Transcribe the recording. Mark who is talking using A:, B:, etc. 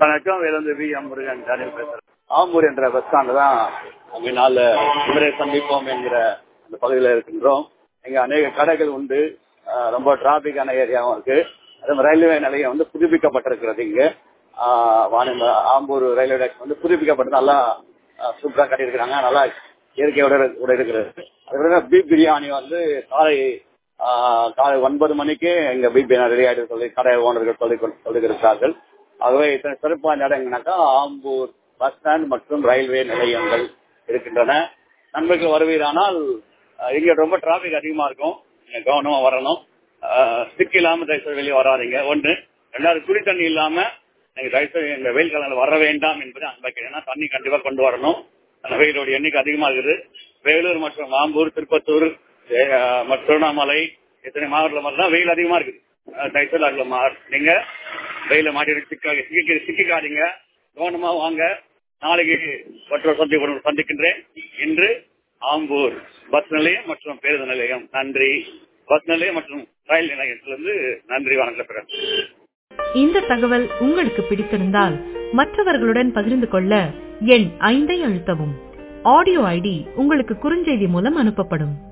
A: வணக்கம். வேலந்து V M Murugan Daniel பேசுறேன். ஆம்பூர் என்ற பஸ் ஸ்டாண்ட் தான் நாள் இவரை சந்திப்போம் என்கிற அந்த பகுதியில் இருக்கின்றோம். இங்க அநேக கடைகள் உண்டு. ரொம்ப டிராபிக்கான ஏரியாவும் இருக்கு. அதே ரயில்வே நிலையம் வந்து புதுப்பிக்கப்பட்டிருக்கிறது. இங்க ஆம்பூர் ரயில்வே ஸ்டேஷன் வந்து புதுப்பிக்கப்பட்டு நல்லா சூப்பரா கட்டியிருக்கிறாங்க. நல்லா இயற்கையோட இருக்கிறது. அதுக்கப்புறம் பீப் பிரியாணி வந்து காலை 9 மணிக்கு எங்க பீப் பிரியாணி ரெடி ஆகிட்டு சொல்லி கடை ஓனர்கள் சொல்லியிருக்கிறார்கள். ஆகவே இத்தனை சிறப்பான இடங்கள்னாக்கா ஆம்பூர் பஸ் ஸ்டாண்ட் மற்றும் ரயில்வே நிலையங்கள் இருக்கின்றன. நண்பர்கள் வருவீரானால் இங்க ரொம்ப டிராபிக் அதிகமா இருக்கும். கவனமா வரணும். ஸ்டிக் இல்லாம தயவுசெய்து வெளியே வராதிங்க. ஒன்று. ரெண்டாவது, குடி தண்ணி இல்லாம நீங்க தயவுசெய்து இந்த வெயில் காலத்தில் வர வேண்டாம் என்பது அன்பைக்கிறேன். ஏன்னா தண்ணி கண்டிப்பா கொண்டு வரணும். அந்த வெயிலோட எண்ணிக்கை அதிகமா இருக்குது. வேலூர் மற்றும் ஆம்பூர், திருப்பத்தூர் மற்றும் திருவண்ணாமலை இத்தனை மாவட்டத்தில் மட்டும்தான் வெயில் அதிகமா இருக்குது. தயவுசெய்து அதுல நீங்க வெயில மாட்டி சிக்காதீங்க. கவனமா வாங்க. நாளைக்கு மற்றொரு சந்திக்கின்றேன். இன்று ஆம்பூர் பஸ் நிலையம் மற்றும் பேருந்து நிலையம் நன்றி. பஸ் நிலையம் மற்றும் ரயில் நிலையத்திலிருந்து நன்றி. வணக்கம்.
B: இந்த தகவல் உங்களுக்கு பிடித்திருந்தால் மற்றவர்களுடன் பகிர்ந்து கொள்ள எண் 5 அழுத்தவும். ஆடியோ ஐடி உங்களுக்கு குறுஞ்செய்தி மூலம் அனுப்பப்படும்.